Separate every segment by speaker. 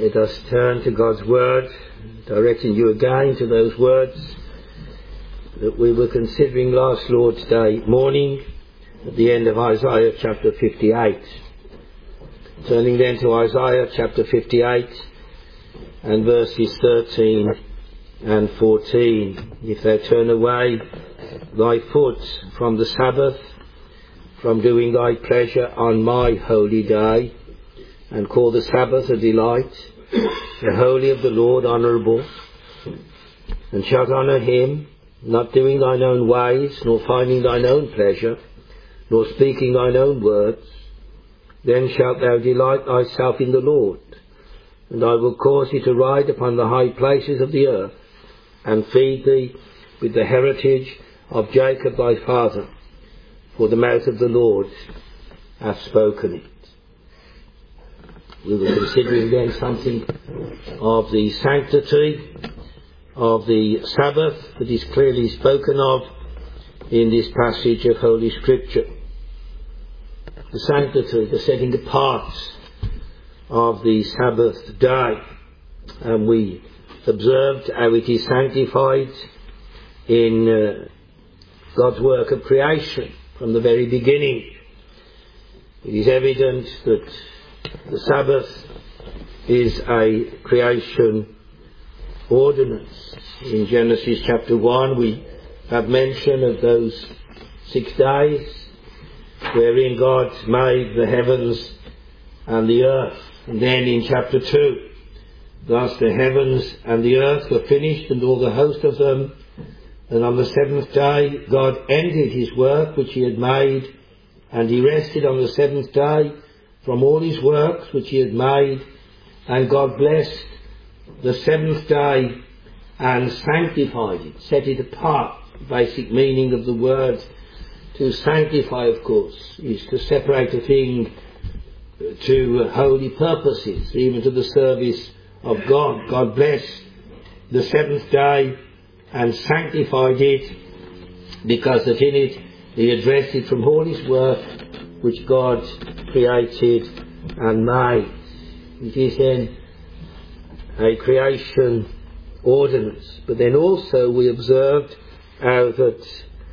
Speaker 1: Let us turn to God's Word, directing you again to those words that we were considering last Lord's Day morning at the end of Isaiah chapter 58. Turning then to Isaiah chapter 58 and verses 13 and 14. If thou turn away thy foot from the Sabbath, from doing thy pleasure on my holy day, and call the Sabbath a delight, the holy of the Lord honourable, and shalt honour him, not doing thine own ways, nor finding thine own pleasure, nor speaking thine own words, then shalt thou delight thyself in the Lord, and I will cause thee to ride upon the high places of the earth, and feed thee with the heritage of Jacob thy father, for the mouth of the Lord hath spoken it. We were considering then something of the sanctity of the Sabbath that is clearly spoken of in this passage of Holy Scripture. The sanctity, the setting apart of the Sabbath day. And we observed how it is sanctified in God's work of creation from the very beginning. It is evident that the Sabbath is a creation ordinance. In Genesis chapter 1 we have mention of those 6 days wherein God made the heavens and the earth. And then in chapter 2, thus the heavens and the earth were finished and all the host of them. And on the 7th day God ended his work which he had made, and he rested on the 7th day from all his works which he had made. And God blessed the 7th day and sanctified it, set it apart. The basic meaning of the word to sanctify, of course, is to separate a thing to holy purposes, even to the service of God. God blessed the 7th day and sanctified it, because that in it he had rested from all his work which God created and made. It is then a creation ordinance. But then also we observed how that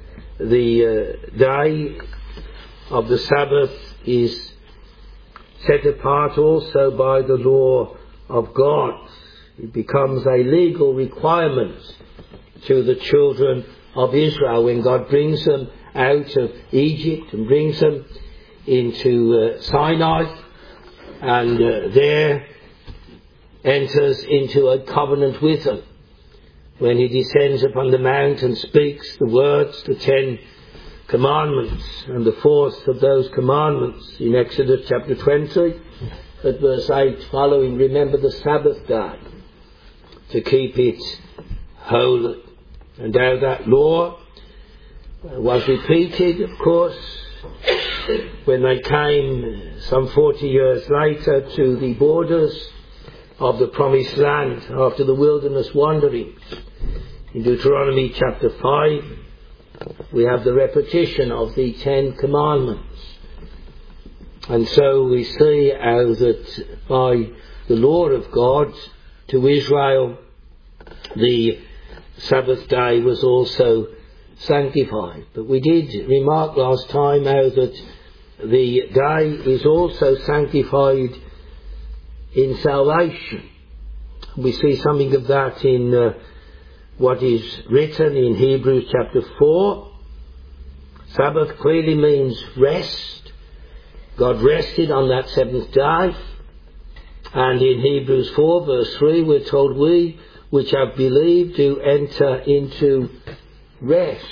Speaker 1: the day of the Sabbath is set apart also by the law of God. It becomes a legal requirement to the children of Israel when God brings them out of Egypt and brings them into Sinai, and there enters into a covenant with them. When he descends upon the mount and speaks the words, the 10 commandments, and the fourth of those commandments in Exodus chapter 20, at verse 8 following, remember the Sabbath day to keep it holy. And how that law was repeated, of course, when they came some 40 years later to the borders of the promised land after the wilderness wanderings. In Deuteronomy chapter 5 we have the repetition of the 10 commandments. And so we see how that by the law of God to Israel the Sabbath day was also sanctified. But we did remark last time how that the day is also sanctified in salvation. We see something of that in what is written in Hebrews chapter 4. Sabbath clearly means rest. God rested on that 7th day. And in Hebrews 4 verse 3 we're told, we which have believed do enter into rest.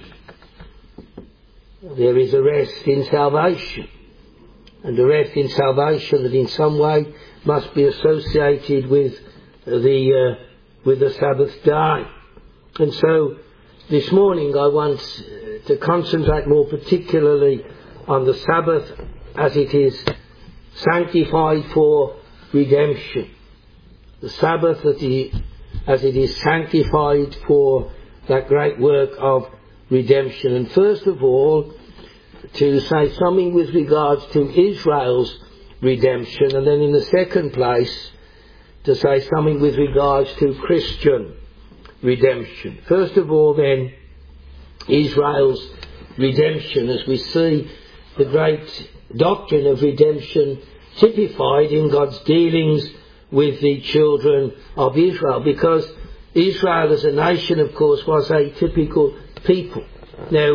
Speaker 1: There is a rest in salvation, and a rest in salvation that in some way must be associated with the Sabbath day. And so this morning I want to concentrate more particularly on the Sabbath as it is sanctified for redemption. The Sabbath as it is sanctified for that great work of redemption. And first of all, to say something with regards to Israel's redemption, and then in the second place to say something with regards to Christian redemption. First of all then, Israel's redemption, as we see the great doctrine of redemption typified in God's dealings with the children of Israel, because Israel as a nation, of course, was a typical people. Now,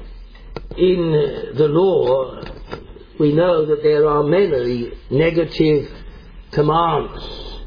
Speaker 1: in the law, we know that there are many negative commands.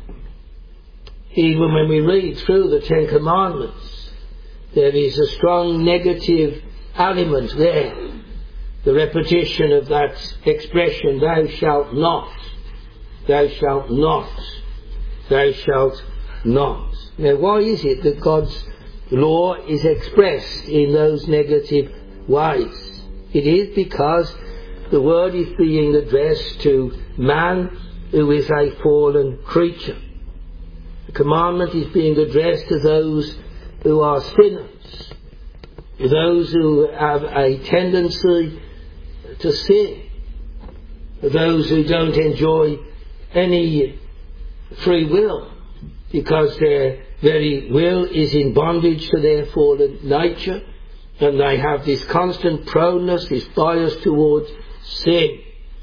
Speaker 1: Even when we read through the Ten Commandments, there is a strong negative element there. The repetition of that expression, thou shalt not, thou shalt not, thou shalt not. Now, why is it that God's law is expressed in those negative ways? It is because the word is being addressed to man who is a fallen creature. The commandment is being addressed to those who are sinners, those who have a tendency to sin, those who don't enjoy any free will because their very will is in bondage to their fallen nature, and they have this constant proneness, this bias towards sin.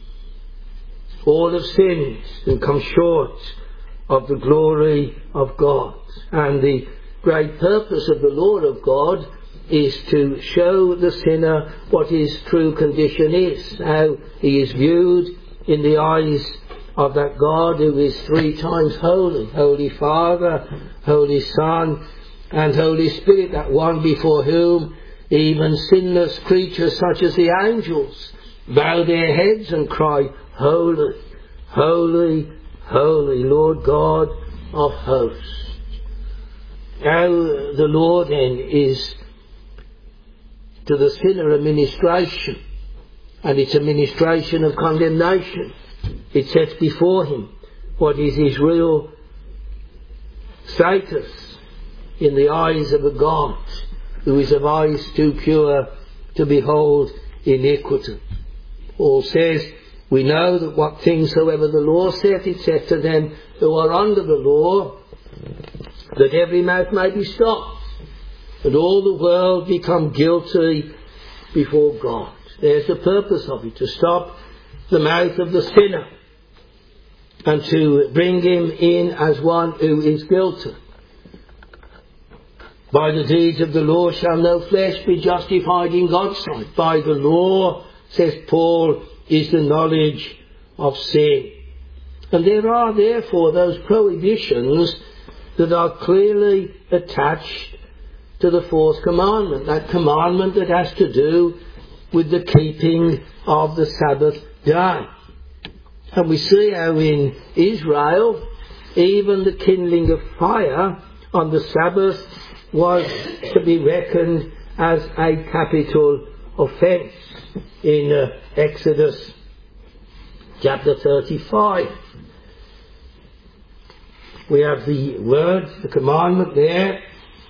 Speaker 1: All have sinned and come short of the glory of God. And the great purpose of the law of God is to show the sinner what his true condition is, how he is viewed in the eyes of that God who is three times holy, Holy Father, Holy Son, and Holy Spirit, that one before whom even sinless creatures such as the angels bow their heads and cry, Holy, holy, holy, Lord God of hosts. Now the law then is to the sinner a ministration, and it's a ministration of condemnation. It sets before him what is his real status in the eyes of a God who is of eyes too pure to behold iniquity. Paul says, we know that what things soever the law saith, it saith to them who are under the law, that every mouth may be stopped, and all the world become guilty before God. There's the purpose of it, to stop the mouth of the sinner, and to bring him in as one who is guilty. By the deeds of the law shall no flesh be justified in God's sight. By the law, says Paul, is the knowledge of sin. And there are therefore those prohibitions that are clearly attached to the fourth commandment, that commandment that has to do with the keeping of the Sabbath day. And we see how in Israel, even the kindling of fire on the Sabbath was to be reckoned as a capital offence in Exodus chapter 35. We have the word, the commandment there.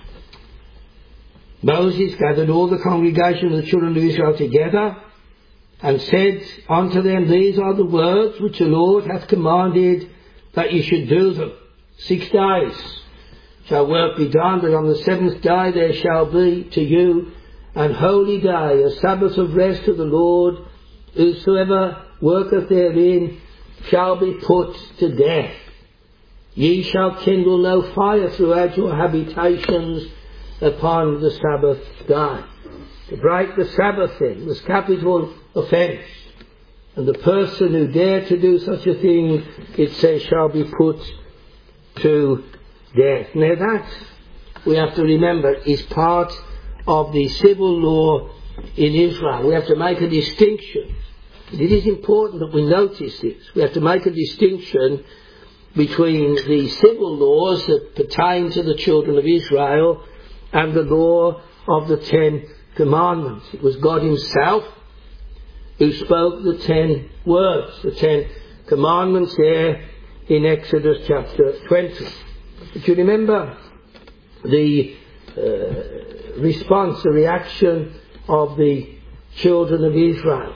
Speaker 1: Moses gathered all the congregation of the children of Israel together and said unto them, these are the words which the Lord hath commanded that ye should do them. 6 days shall work be done, but on the 7th day there shall be to you an holy day, a Sabbath of rest to the Lord. Whosoever worketh therein shall be put to death. Ye shall kindle no fire throughout your habitations upon the Sabbath day. To break the Sabbath then was capital offence, and the person who dared to do such a thing, it says, shall be put to death. Now that, we have to remember, is part of the civil law in Israel. We have to make a distinction. It is important that we notice this. We have to make a distinction between the civil laws that pertain to the children of Israel and the law of the 10 Commandments. It was God Himself who spoke the 10 words, the 10 Commandments there in Exodus chapter 20. But you remember the response, the reaction of the children of Israel.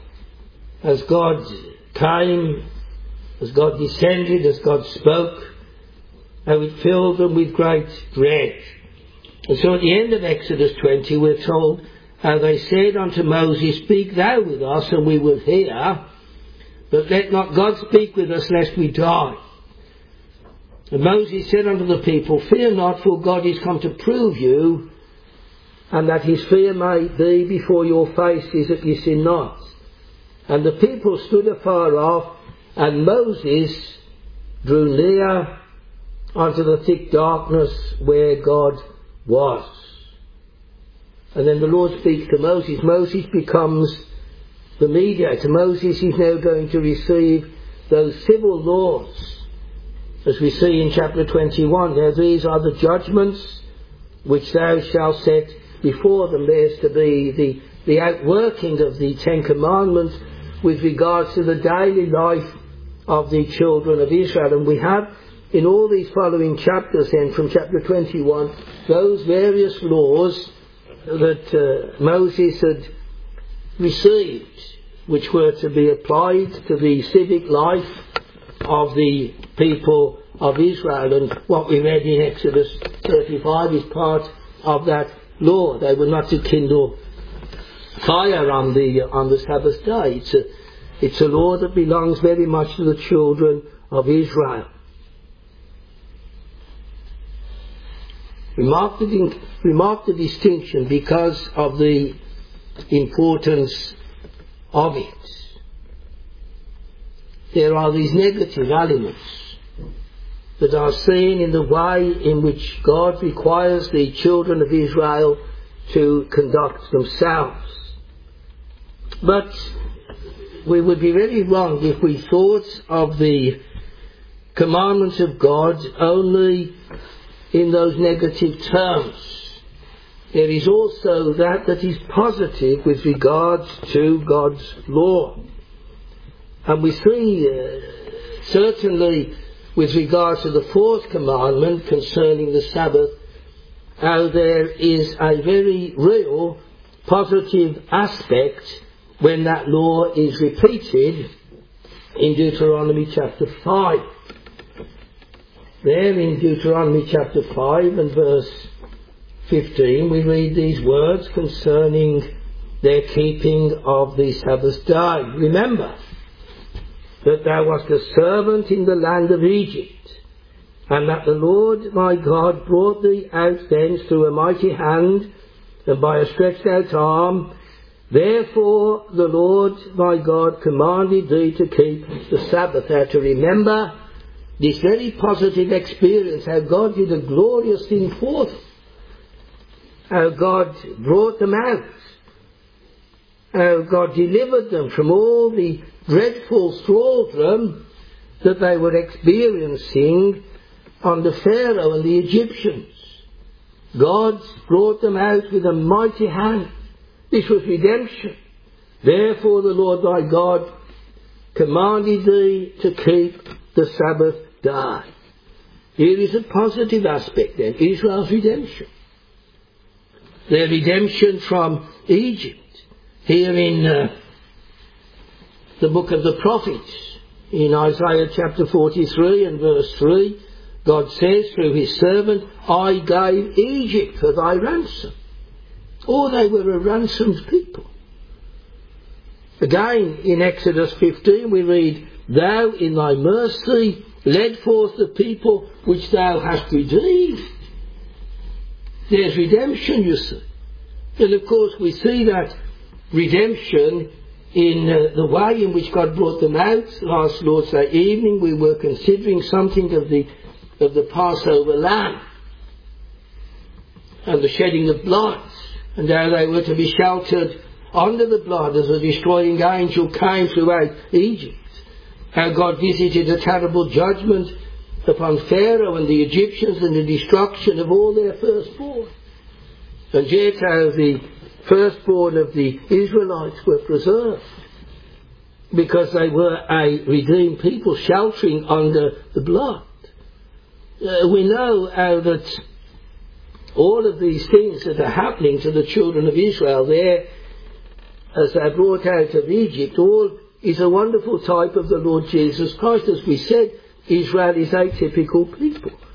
Speaker 1: As God came, as God descended, as God spoke how it filled them with great dread. And so at the end of Exodus 20 we're told how they said unto Moses, Speak thou with us, and we will hear, but let not God speak with us, lest we die. And Moses said unto the people, Fear not, for God is come to prove you, and that his fear may be before your faces, that ye sin not. And the people stood afar off, and Moses drew near unto the thick darkness where God was. And then the Lord speaks to Moses. Moses becomes the mediator. Moses is now going to receive those civil laws, as we see in chapter 21. Now these are the judgments which thou shalt set before them. There's to be the outworking of the Ten Commandments with regards to the daily life of the children of Israel. And we have in all these following chapters then, from chapter 21, those various laws that Moses had received, which were to be applied to the civic life of the people of Israel. And what we read in Exodus 35 is part of that law. They were not to kindle fire on the Sabbath day. It's a law that belongs very much to the children of Israel. Remark the distinction because of the importance of it. There are these negative elements that are seen in the way in which God requires the children of Israel to conduct themselves. But we would be very wrong if we thought of the commandments of God only in those negative terms. There is also that is positive with regards to God's law. And we see certainly with regards to the fourth commandment concerning the Sabbath, how there is a very real positive aspect when that law is repeated in Deuteronomy chapter 5. There in Deuteronomy chapter 5 and verse 15 we read these words concerning their keeping of the Sabbath day. Remember that thou wast a servant in the land of Egypt, and that the Lord my God brought thee out thence through a mighty hand and by a stretched out arm. Therefore the Lord my God commanded thee to keep the Sabbath. Now to remember this very positive experience, how God did a glorious thing for them, how God brought them out, how God delivered them from all the dreadful thraldom that they were experiencing under Pharaoh and the Egyptians. God brought them out with a mighty hand. This was redemption. Therefore the Lord thy God commanded thee to keep the Sabbath day. Here is a positive aspect then, Israel's redemption. Their redemption from Egypt. Here in the book of the prophets, in Isaiah chapter 43 and verse 3, God says through his servant, I gave Egypt for thy ransom. Oh, they were a ransomed people. Again, in Exodus 15 we read, Thou in thy mercy led forth the people which thou hast redeemed. There's redemption, you see. And of course we see that redemption in the way in which God brought them out. Last Lord's Day evening we were considering something of the Passover lamb and the shedding of blood, and how they were to be sheltered under the blood as a destroying angel came throughout Egypt. How God visited a terrible judgment upon Pharaoh and the Egyptians and the destruction of all their firstborn. And yet how the firstborn of the Israelites were preserved, because they were a redeemed people sheltering under the blood. We know how that all of these things that are happening to the children of Israel there as they are brought out of Egypt, all is a wonderful type of the Lord Jesus Christ. As we said, Israel is a typical people.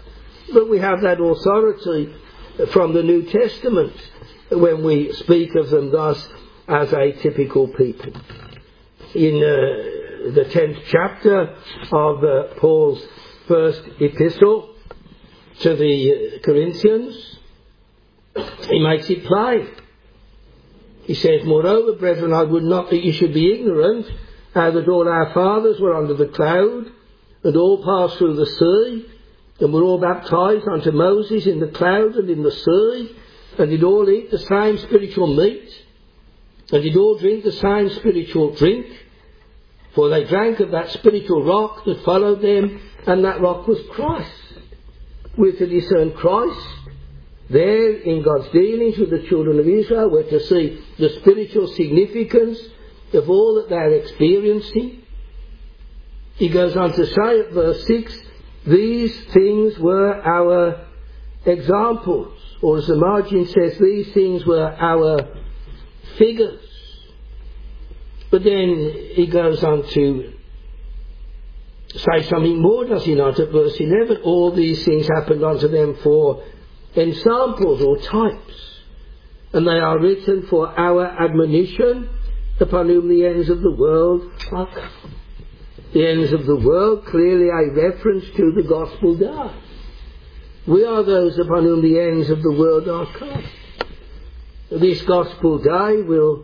Speaker 1: But we have that authority from the New Testament when we speak of them thus as a typical people. In the 10th chapter of Paul's first epistle to the Corinthians, he makes it plain. He says, "Moreover, brethren, I would not that you should be ignorant how that all our fathers were under the cloud, and all passed through the sea, and were all baptized unto Moses in the cloud and in the sea, and did all eat the same spiritual meat, and did all drink the same spiritual drink. For they drank of that spiritual rock that followed them, and that rock was Christ." We're to discern Christ there in God's dealings with the children of Israel. We're to see the spiritual significance of all that they're experiencing. He goes on to say at verse 6, "These things were our examples," or as the margin says, "These things were our figures." But then he goes on to say something more, does he not, at verse 11? "All these things happened unto them for ensamples," or types, "and they are written for our admonition, upon whom the ends of the world are come." The ends of the world, clearly a reference to the gospel day. We are those upon whom the ends of the world are come. This gospel day will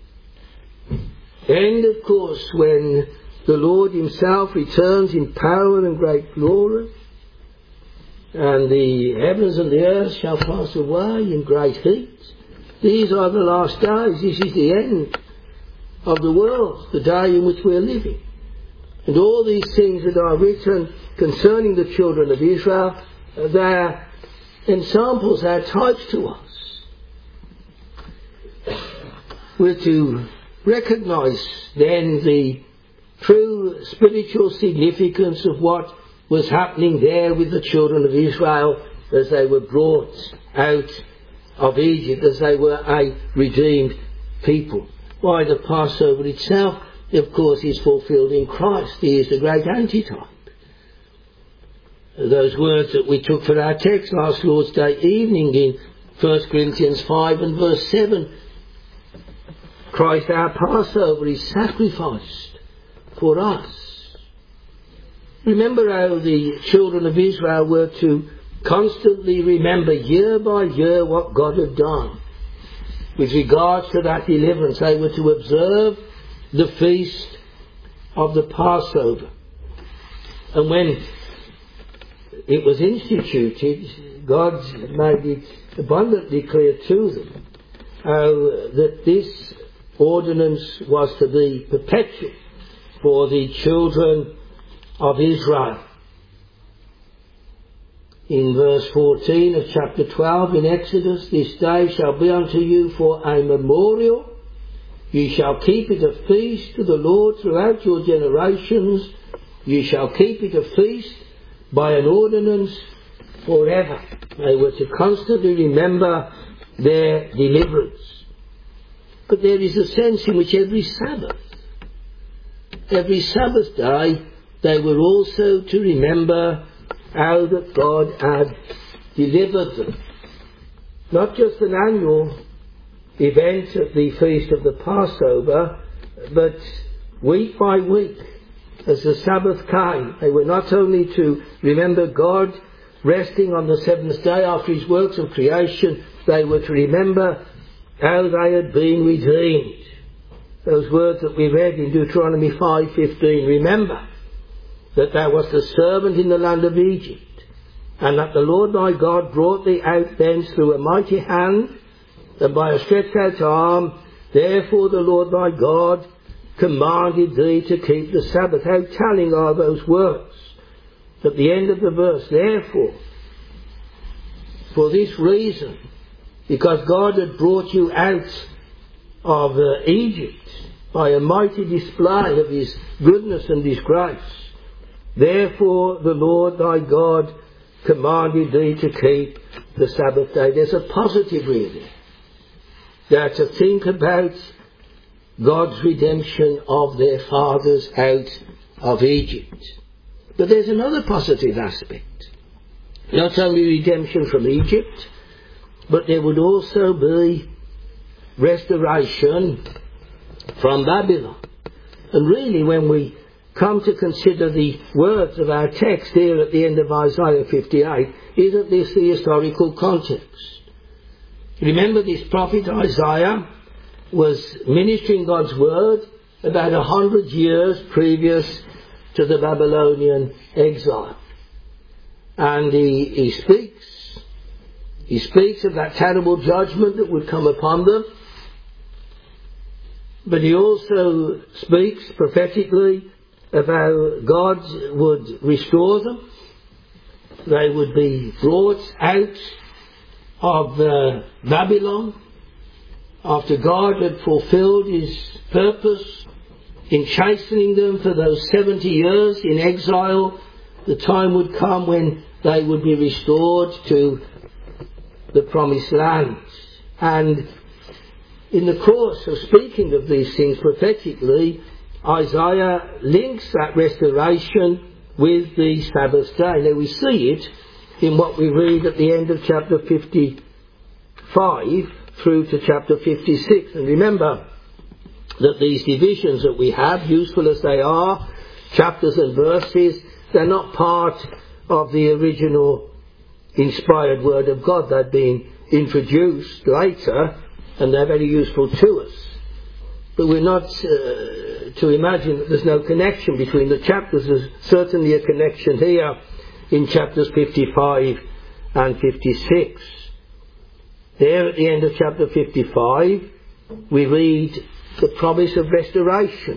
Speaker 1: end, of course, when the Lord himself returns in power and great glory, and the heavens and the earth shall pass away in great heat. These are the last days. This is the end of the world, the day in which we are living. And all these things that are written concerning the children of Israel, they're ensamples, they're types to us. We're to recognise then the true spiritual significance of what was happening there with the children of Israel as they were brought out of Egypt, as they were a redeemed people. Why, the Passover itself, of course, is fulfilled in Christ. He is the great antitype. Those words that we took for our text last Lord's Day evening in 1 Corinthians 5 and verse 7. Christ our Passover is sacrificed for us. Remember how the children of Israel were to constantly remember year by year what God had done. With regards to that deliverance, they were to observe the feast of the Passover. And when it was instituted, God made it abundantly clear to them that this ordinance was to be perpetual for the children of Israel. In verse 14 of chapter 12 in Exodus, "This day shall be unto you for a memorial. You shall keep it a feast to the Lord throughout your generations. You shall keep it a feast by an ordinance forever." They were to constantly remember their deliverance. But there is a sense in which every Sabbath day, they were also to remember how that God had delivered them. Not just an annual event at the feast of the Passover, but week by week, as the Sabbath came, they were not only to remember God resting on the seventh day after his works of creation, they were to remember how they had been redeemed. Those words that we read in Deuteronomy 5:15, "Remember that thou wast a servant in the land of Egypt, and that the Lord thy God brought thee out thence through a mighty hand, and by a stretched out arm. Therefore the Lord thy God commanded thee to keep the Sabbath." How telling are those words at the end of the verse. Therefore, for this reason, because God had brought you out of Egypt by a mighty display of his goodness and his grace, therefore the Lord thy God commanded thee to keep the Sabbath day. There's a positive reading. They're to think about God's redemption of their fathers out of Egypt. But there's another positive aspect. not only redemption from Egypt, but there would also be restoration from Babylon. And really, when we come to consider the words of our text here at the end of Isaiah 58, isn't this the historical context? Remember, this prophet Isaiah was ministering God's word about 100 years previous to the Babylonian exile. And he speaks of that terrible judgment that would come upon them. But he also speaks prophetically of how God would restore them. They would be brought out of Babylon after God had fulfilled his purpose in chastening them for those 70 years in exile. The time would come when they would be restored to the promised land. And in the course of speaking of these things prophetically, Isaiah links that restoration with the Sabbath day. Now we see it in what we read at the end of chapter 55 through to chapter 56. And remember that these divisions that we have, useful as they are, chapters and verses, they're not part of the original inspired word of God. They've been introduced later and they're very useful to us. But we're not to imagine that there's no connection between the chapters. There's certainly a connection here in chapters 55 and 56. There at the end of chapter 55 we read the promise of restoration.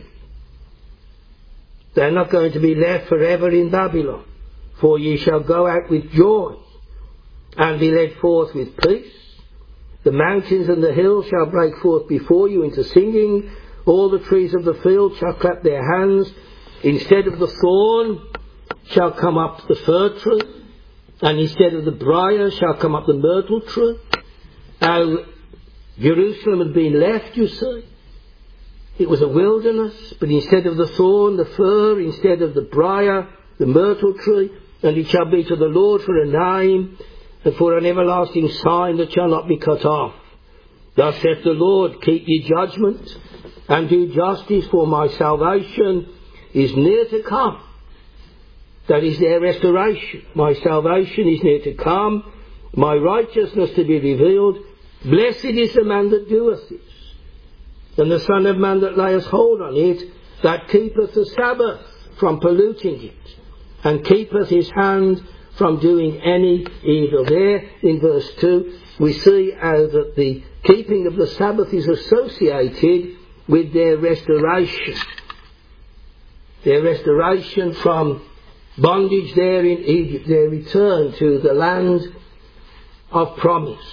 Speaker 1: They're not going to be left forever in Babylon, for ye shall go out with joy and be led forth with peace. The mountains and the hills shall break forth before you into singing. All the trees of the field shall clap their hands. Instead of the thorn shall come up the fir tree, and instead of the briar shall come up the myrtle tree. Now, Jerusalem had been left, you see. It was a wilderness, but instead of the thorn, the fir, instead of the briar, the myrtle tree, and it shall be to the Lord for a name, and for an everlasting sign that shall not be cut off. Thus saith the Lord, keep ye judgment, and do justice, for my salvation is near to come. That is their restoration. My salvation is near to come, my righteousness to be revealed. Blessed is the man that doeth this, and the Son of Man that layeth hold on it, that keepeth the Sabbath from polluting it, and keepeth his hand from doing any evil. There in verse 2 we see how that the keeping of the Sabbath is associated with their restoration. Their restoration from bondage there in Egypt, their return to the land of promise.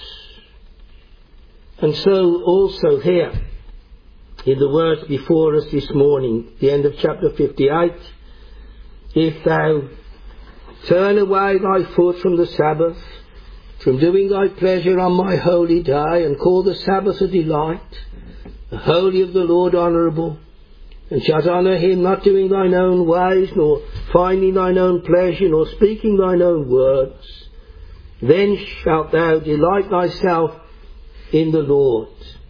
Speaker 1: And so also here in the words before us this morning, the end of chapter 58, if thou turn away thy foot from the Sabbath, from doing thy pleasure on my holy day, and call the Sabbath a delight, the holy of the Lord honourable, and shalt honour him, not doing thine own ways, nor finding thine own pleasure, nor speaking thine own words, then shalt thou delight thyself in the Lord,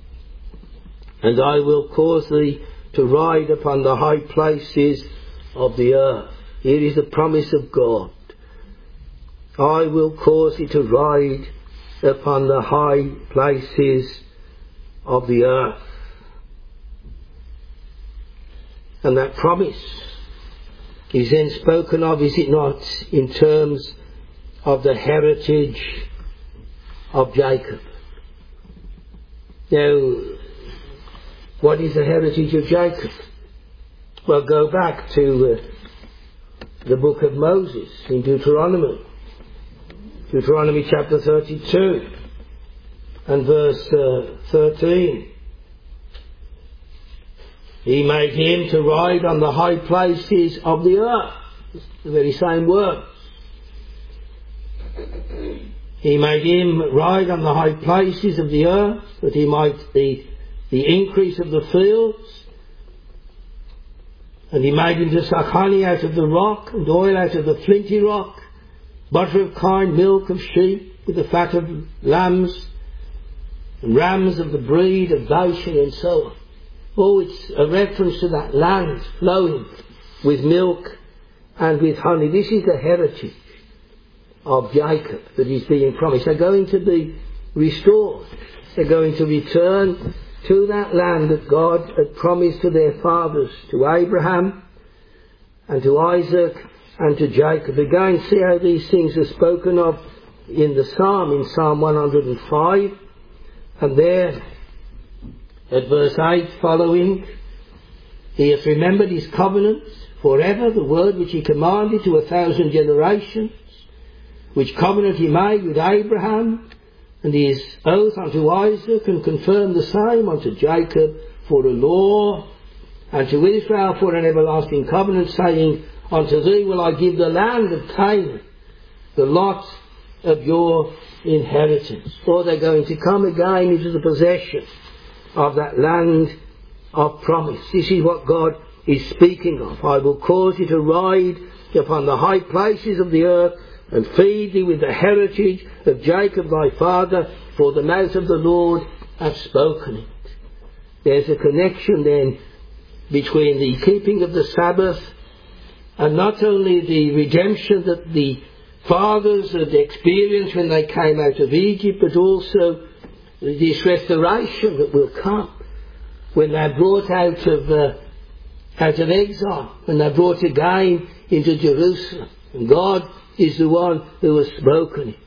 Speaker 1: and I will cause thee to ride upon the high places of the earth. Here is the promise of God. I will cause thee to ride upon the high places of the earth. And that promise is then spoken of, is it not, in terms of the heritage of Jacob. Now, what is the heritage of Jacob? Well, go back to the book of Moses in Deuteronomy. Deuteronomy chapter 32 and verse 13. He made him to ride on the high places of the earth. It's the very same words. He made him ride on the high places of the earth, that he might the increase of the fields. And he made him to suck honey out of the rock, and oil out of the flinty rock, butter of kine, milk of sheep, with the fat of lambs, and rams of the breed of Bashan, and so on. Oh, it's a reference to that land flowing with milk and with honey. This is the heritage of Jacob that is being promised. They're going to be restored. They're going to return to that land that God had promised to their fathers, to Abraham and to Isaac and to Jacob. Again, see how these things are spoken of in the Psalm, in Psalm 105. And there, at verse 8 following, he has remembered his covenant forever, the word which he commanded to 1,000 generations, which covenant he made with Abraham, and his oath unto Isaac, and confirmed the same unto Jacob for a law, and to Israel for an everlasting covenant, saying, unto thee will I give the land of Canaan, the lot of your inheritance. For they're going to come again into the possession of that land of promise. This is what God is speaking of. I will cause you to ride upon the high places of the earth, and feed thee with the heritage of Jacob thy father, for the mouth of the Lord hath spoken it. There's a connection then between the keeping of the Sabbath and not only the redemption that the fathers had experienced when they came out of Egypt, but also this restoration that will come when they're brought out of exile, when they're brought again into Jerusalem. And God is the one who has spoken it.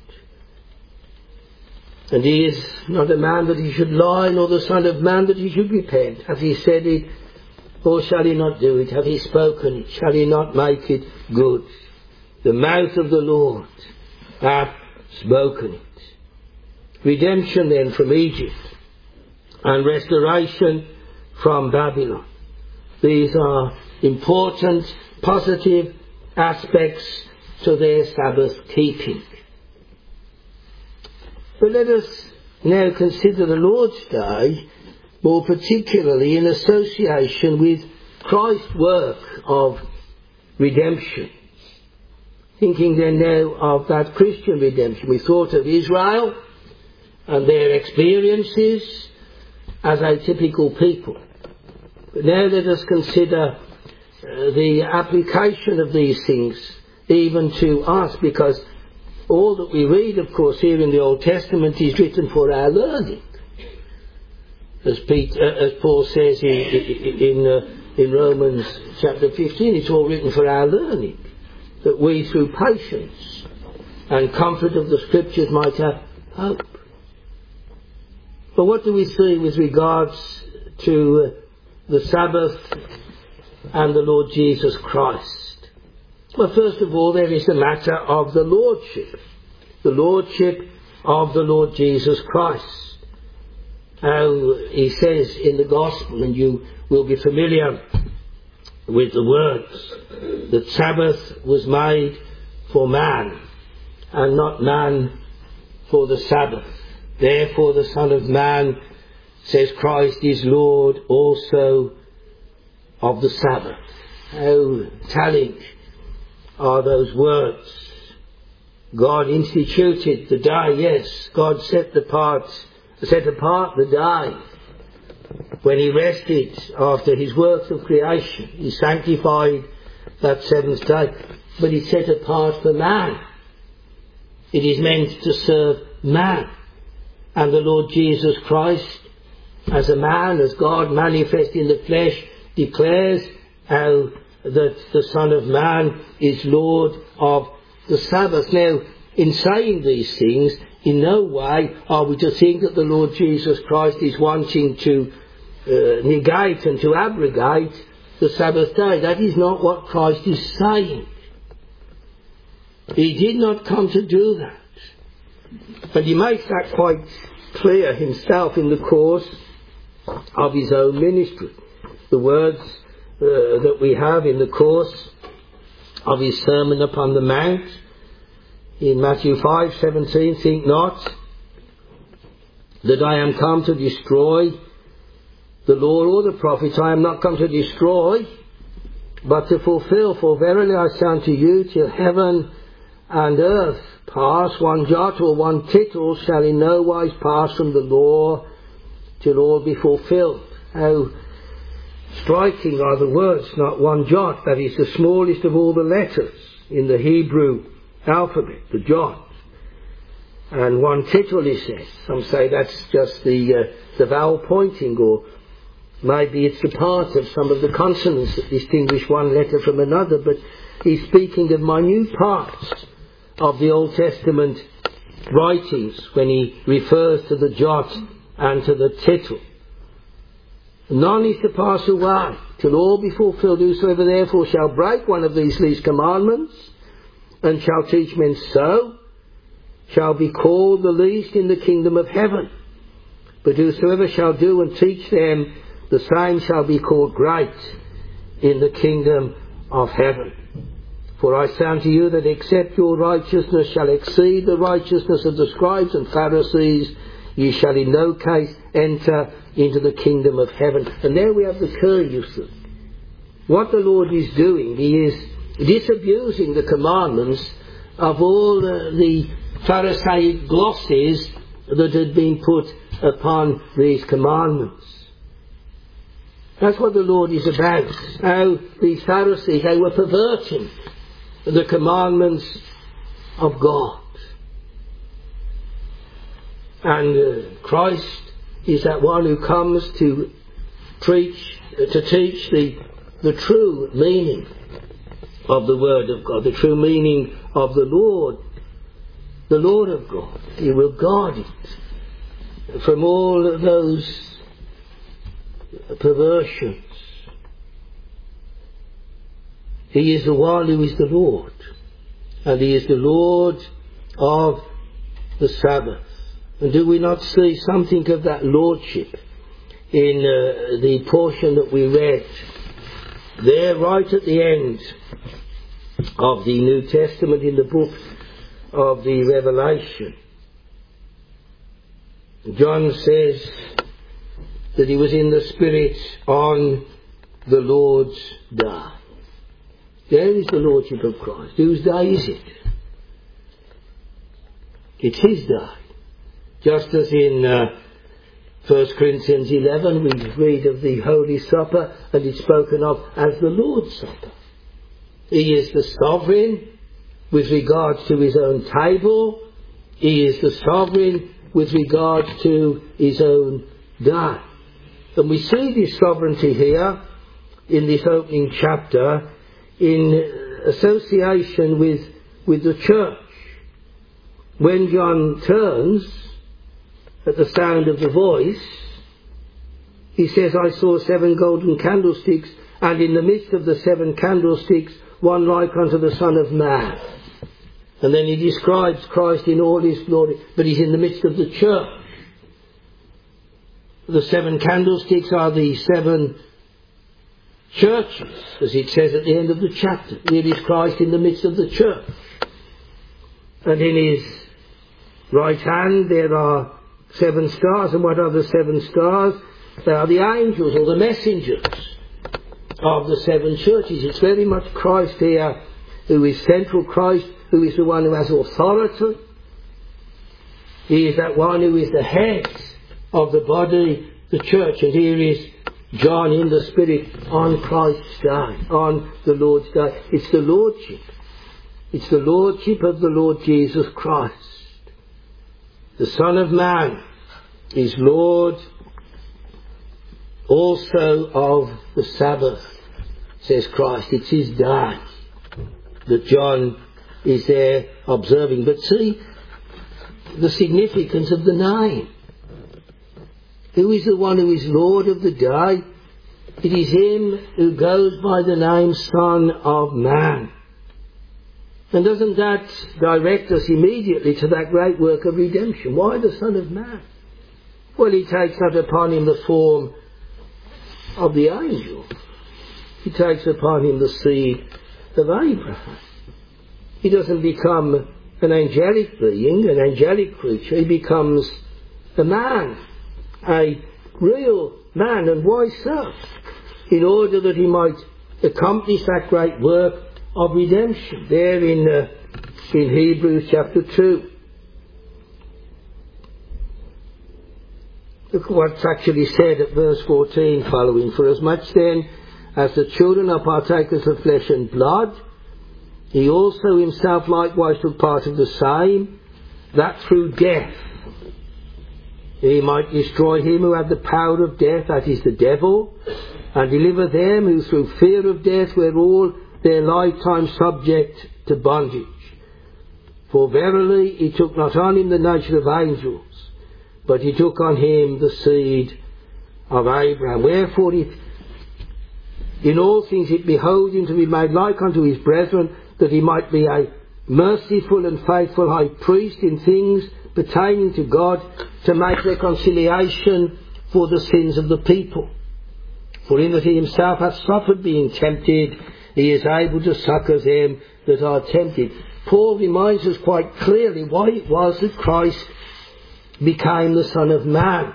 Speaker 1: And he is not a man that he should lie, nor the Son of Man that he should repent. Hath he said it, or shall he not do it? Hath he spoken it, shall he not make it good? The mouth of the Lord hath spoken it. Redemption then from Egypt, and restoration from Babylon. These are important, positive aspects to their Sabbath keeping. But let us now consider the Lord's Day more particularly in association with Christ's work of redemption. Thinking then now of that Christian redemption. We thought of Israel and their experiences as a typical people. But now let us consider the application of these things even to us, because all that we read, of course, here in the Old Testament is written for our learning. As Paul says in Romans chapter 15, it's all written for our learning, that we through patience and comfort of the Scriptures might have hope. But what do we see with regards to the Sabbath and the Lord Jesus Christ? Well, first of all, there is the matter of the Lordship of the Lord Jesus Christ. How he says in the Gospel, and you will be familiar with the words, that Sabbath was made for man, and not man for the Sabbath. Therefore the Son of Man, says Christ, is Lord also of the Sabbath. How telling are those words. God instituted the day, yes, God set apart the day when he rested after his works of creation. He sanctified that seventh day, but he set apart for man. It is meant to serve man. And the Lord Jesus Christ, as a man, as God manifest in the flesh, declares how that the Son of Man is Lord of the Sabbath. Now, in saying these things, in no way are we to think that the Lord Jesus Christ is wanting to negate and to abrogate the Sabbath day. That is not what Christ is saying. He did not come to do that. And he makes that quite clear himself in the course of his own ministry. The words that we have in the course of his Sermon upon the Mount in Matthew 5:17, think not that I am come to destroy the law or the prophets. I am not come to destroy, but to fulfill. For verily I say unto you, till heaven and earth pass, one jot or one tittle shall in no wise pass from the law till all be fulfilled. How striking are the words, not one jot, that is the smallest of all the letters in the Hebrew alphabet, the jot. And one tittle, he says. Some say that's just the vowel pointing, or maybe it's a part of some of the consonants that distinguish one letter from another, but he's speaking of minute parts of the Old Testament writings when he refers to the jot and to the tittle. None is to pass away till all be fulfilled. Whosoever therefore shall break one of these least commandments and shall teach men so shall be called the least in the kingdom of heaven. But whosoever shall do and teach them, the same shall be called great in the kingdom of heaven. For I say unto you that except your righteousness shall exceed the righteousness of the scribes and Pharisees, ye shall in no case enter into the kingdom of heaven. And there we have the key, you see. What the Lord is doing, he is disabusing the commandments of all the Pharisaic glosses that had been put upon these commandments. That's what the Lord is about. How these Pharisees, they were perverting the commandments of God. And Christ is that one who comes to preach, to teach the true meaning of the Word of God, the true meaning of the Lord of God. He will guard it from all of those perversions. He is the one who is the Lord, and he is the Lord of the Sabbath. And do we not see something of that lordship in the portion that we read there right at the end of the New Testament in the book of the Revelation? John says that he was in the Spirit on the Lord's day. There is the Lordship of Christ. Whose day is it? It's his day. Just as in 1 Corinthians 11 we read of the Holy Supper, and it's spoken of as the Lord's Supper. He is the sovereign with regards to his own table. He is the sovereign with regards to his own day. And we see this sovereignty here in this opening chapter in association with the church. When John turns at the sound of the voice, he says, I saw 7 golden candlesticks, and in the midst of the 7 candlesticks one like unto the Son of Man. And then he describes Christ in all his glory, but he's in the midst of the church. The 7 candlesticks are the 7 churches, as it says at the end of the chapter. Here is Christ in the midst of the church. And in his right hand there are 7 stars. And what are the 7 stars? They are the angels or the messengers of the 7 churches. It's very much Christ here who is central, Christ who is the one who has authority. He is that one who is the head of the body, the church. And here is John in the Spirit on Christ's day, on the Lord's day. It's the Lordship. It's the Lordship of the Lord Jesus Christ. The Son of Man is Lord also of the Sabbath, says Christ. It's his day that John is there observing. But see the significance of the name. Who is the one who is Lord of the day? It is him who goes by the name Son of Man. And doesn't that direct us immediately to that great work of redemption? Why the Son of Man? Well, he takes not upon him the form of the angel. He takes upon him the seed of Abraham. He doesn't become an angelic being, an angelic creature. He becomes a man, a real man. And why so? In order that he might accomplish that great work of redemption. There in in Hebrews chapter 2. Look what's actually said at verse 14 following. For as much then as the children are partakers of flesh and blood, he also himself likewise took part of the same, that through death he might destroy him who had the power of death, that is the devil, and deliver them who through fear of death were all their lifetime subject to bondage. For verily he took not on him the nature of angels, but he took on him the seed of Abraham. Wherefore in all things it behoved him to be made like unto his brethren, that he might be a merciful and faithful high priest in things pertaining to God, to make reconciliation for the sins of the people. For in that he himself hath suffered being tempted, he is able to succour them that are tempted. Paul reminds us quite clearly why it was that Christ became the Son of Man.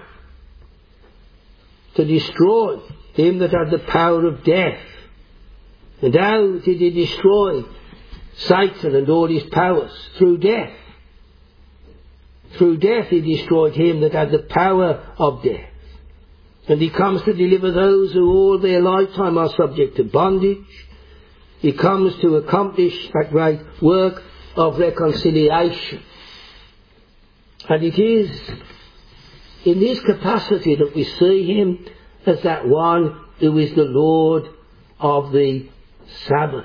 Speaker 1: To destroy him that had the power of death. And how did he destroy Satan and all his powers? Through death. Through death he destroyed him that had the power of death. And he comes to deliver those who all their lifetime are subject to bondage. He comes to accomplish that great work of reconciliation. And it is in this capacity that we see him as that one who is the Lord of the Sabbath.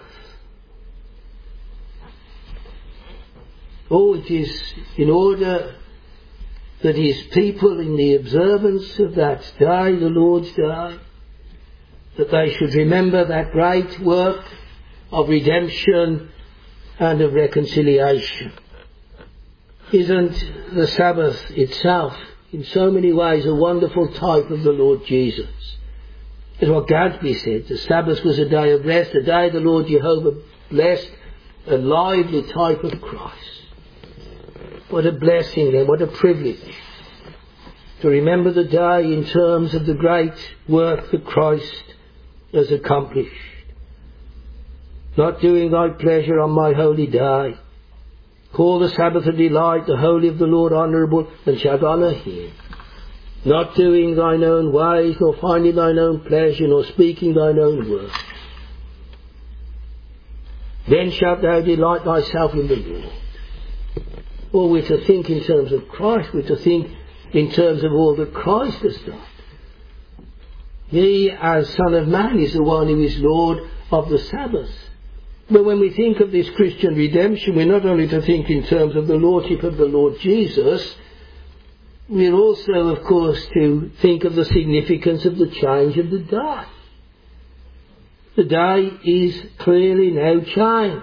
Speaker 1: Oh, it is in order that his people in the observance of that day, the Lord's day, that they should remember that great work of redemption and of reconciliation. Isn't the Sabbath itself in so many ways a wonderful type of the Lord Jesus? It's what Gadsby said. The Sabbath was a day of rest, a day the Lord Jehovah blessed, a lively type of Christ. What a blessing then, what a privilege to remember the day in terms of the great work that Christ has accomplished. Not doing thy pleasure on my holy day. Call the Sabbath a delight, the holy of the Lord honourable, and shalt honour him. Not doing thine own ways, nor finding thine own pleasure, nor speaking thine own word. Then shalt thou delight thyself in the Lord. Or we're to think in terms of Christ, we're to think in terms of all that Christ has done. He, as Son of Man, is the one who is Lord of the Sabbath. But when we think of this Christian redemption, we're not only to think in terms of the Lordship of the Lord Jesus, we're also, of course, to think of the significance of the change of the day. The day is clearly now changed.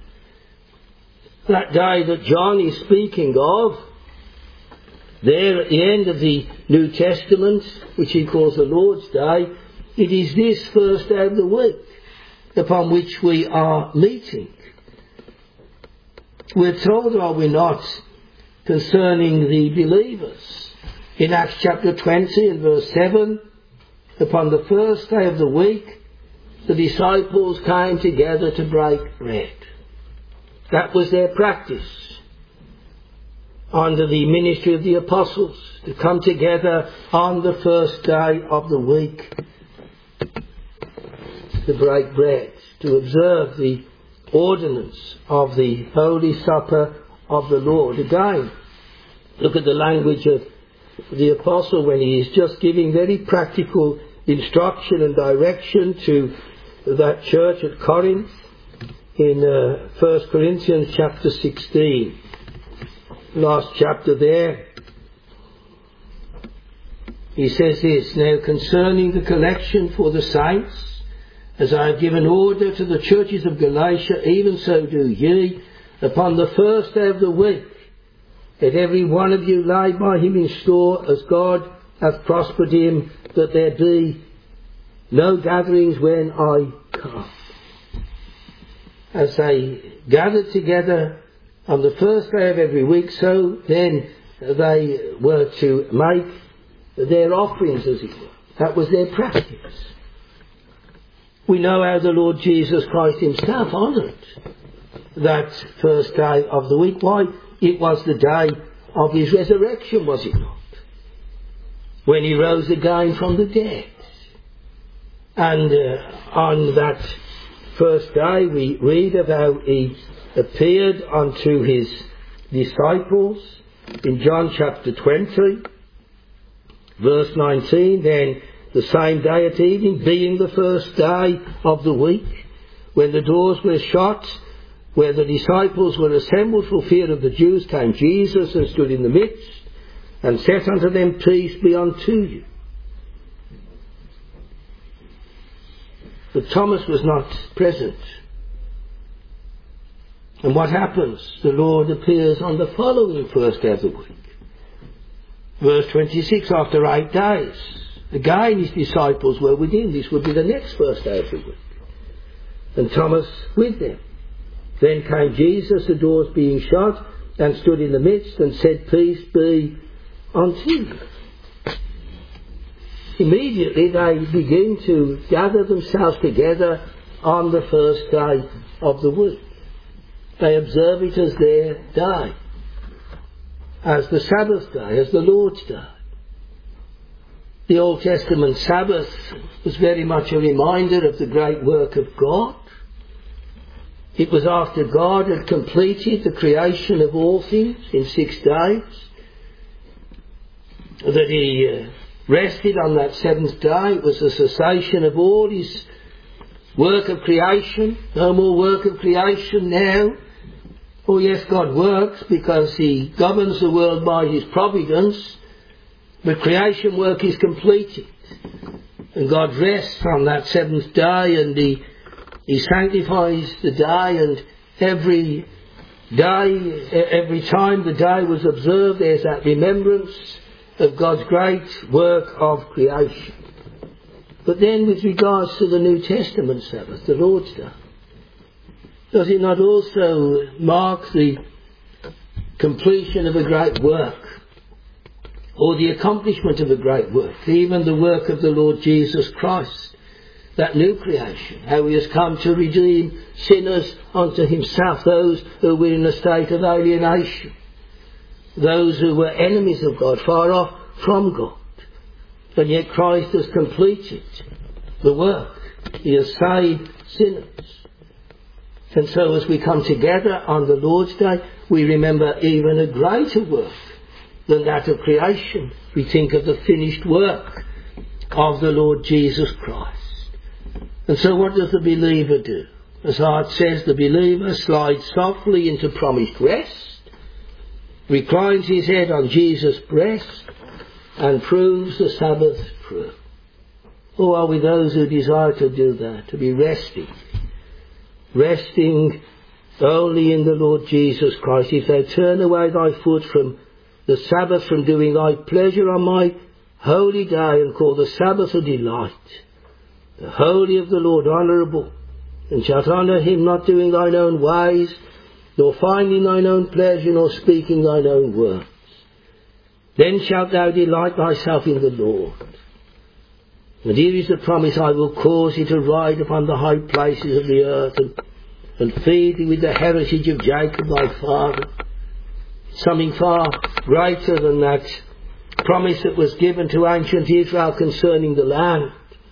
Speaker 1: That day that John is speaking of, there at the end of the New Testament, which he calls the Lord's Day, it is this first day of the week upon which we are meeting. We're told, are we not, concerning the believers, in Acts chapter 20 and verse 7, upon the first day of the week, the disciples came together to break bread. That was their practice under the ministry of the apostles, to come together on the first day of the week to break bread, to observe the ordinance of the Holy Supper of the Lord. Again, look at the language of the apostle when he is just giving very practical instruction and direction to that church at Corinth in 1 Corinthians chapter 16. Last chapter there. He says this, now concerning the collection for the saints, as I have given order to the churches of Galatia, even so do ye, upon the first day of the week, let every one of you lay by him in store, as God hath prospered him, that there be no gatherings when I come. As they gathered together on the first day of every week, so then they were to make their offerings, as it were. That was their practice. We know how the Lord Jesus Christ himself honoured that first day of the week? Why, it was the day of his resurrection, was it not? When he rose again from the dead. And on that first day we read of how he appeared unto his disciples in John chapter 20, verse 19. Then the same day at evening, being the first day of the week, when the doors were shut, where the disciples were assembled for fear of the Jews, came Jesus and stood in the midst, and said unto them, Peace be unto you. But Thomas was not present. And what happens? The Lord appears on the following first day of the week. Verse 26, after 8 days. Again his disciples were with him. This would be the next first day of the week. And Thomas with them. Then came Jesus, the doors being shut, and stood in the midst, and said, Peace be unto you. Immediately they begin to gather themselves together on the first day of the week. They observe it as their day, as the Sabbath day, as the Lord's day. The Old Testament Sabbath was very much a reminder of the great work of God. It was after God had completed the creation of all things in 6 days that he rested on that 7th day. It was the cessation of all his work of creation. No more work of creation now. Oh yes, God works because he governs the world by his providence, but creation work is completed. And God rests on that 7th day, and he sanctifies the day, and every time the day was observed, there's that remembrance of God's great work of creation. But then with regards to the New Testament Sabbath, the Lord's Day, does it not also mark the completion of a great work, or the accomplishment of a great work, even the work of the Lord Jesus Christ, that new creation, how he has come to redeem sinners unto himself, those who were in a state of alienation, those who were enemies of God, far off from God. And yet Christ has completed the work. He has saved sinners. And so as we come together on the Lord's Day, we remember even a greater work than that of creation. We think of the finished work of the Lord Jesus Christ. And so what does the believer do? As Hart says, the believer slides softly into promised rest, reclines his head on Jesus' breast, and proves the Sabbath true. Oh, are we those who desire to do that, to be resting only in the Lord Jesus Christ? If thou turn away thy foot from the Sabbath, from doing thy pleasure on my holy day, and call the Sabbath a delight, the holy of the Lord honourable, and shalt honour him, not doing thine own ways, nor finding thine own pleasure, nor speaking thine own words, then shalt thou delight thyself in the Lord. And here is the promise: I will cause thee to ride upon the high places of the earth, and feed thee with the heritage of Jacob thy father. Something far greater than that promise that was given to ancient Israel concerning the land.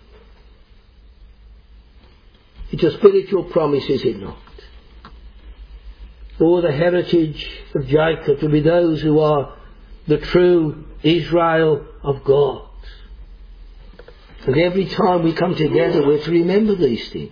Speaker 1: It's a spiritual promise, is it not? For the heritage of Jacob to be those who are the true Israel of God. And every time we come together, we're to remember these things.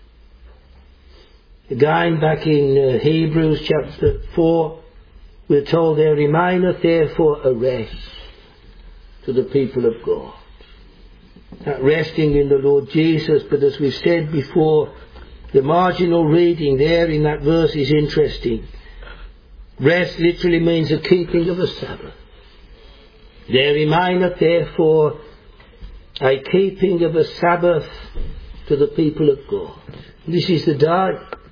Speaker 1: Again, back in Hebrews chapter 4, we're told, there remaineth therefore a rest to the people of God. That resting in the Lord Jesus, but as we've said before, the marginal reading there in that verse is interesting. Rest literally means the keeping of a Sabbath. There remaineth therefore a keeping of a Sabbath to the people of God. This is the day.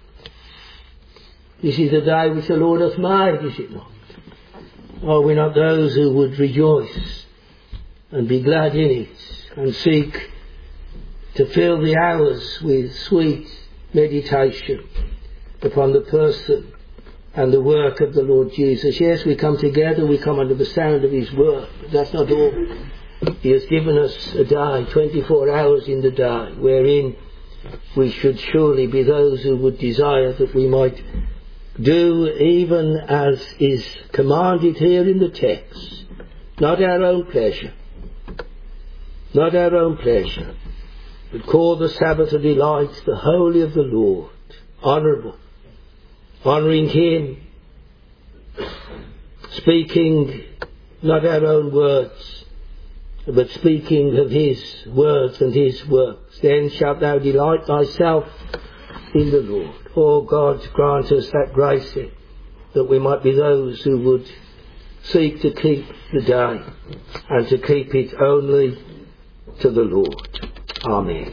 Speaker 1: This is the day which the Lord hath made, is it not? Are we not those who would rejoice and be glad in it, and seek to fill the hours with sweet meditation upon the person and the work of the Lord Jesus. Yes, we come together, we come under the sound of His word, but that's not all. He has given us a day, 24 hours in the day, wherein we should surely be those who would desire that we might do even as is commanded here in the text. Not our own pleasure, not our own pleasure, but call the Sabbath a delight, the holy of the Lord, honourable, honouring Him, speaking not our own words, but speaking of His words and His works. Then shalt thou delight thyself in the Lord. Oh God, grant us that grace, that we might be those who would seek to keep the day and to keep it only to the Lord. Amen.